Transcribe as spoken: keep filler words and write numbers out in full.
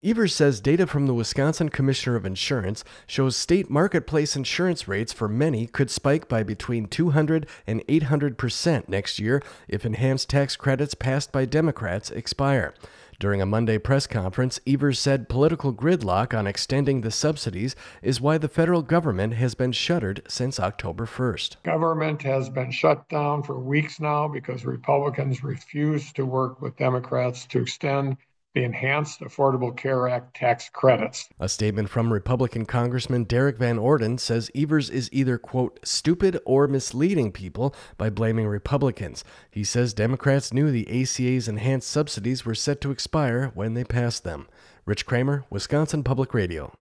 Evers says data from the Wisconsin Commissioner of Insurance shows state marketplace insurance rates for many could spike by between two hundred and eight hundred percent next year if enhanced tax credits passed by Democrats expire. During a Monday press conference, Evers said political gridlock on extending the subsidies is why the federal government has been shuttered since October first. Government has been shut down for weeks now because Republicans refuse to work with Democrats to extend the Enhanced Affordable Care Act tax credits. A statement from Republican Congressman Derek Van Orden says Evers is either, quote, stupid or misleading people by blaming Republicans. He says Democrats knew the A C A's enhanced subsidies were set to expire when they passed them. Rich Kramer, Wisconsin Public Radio.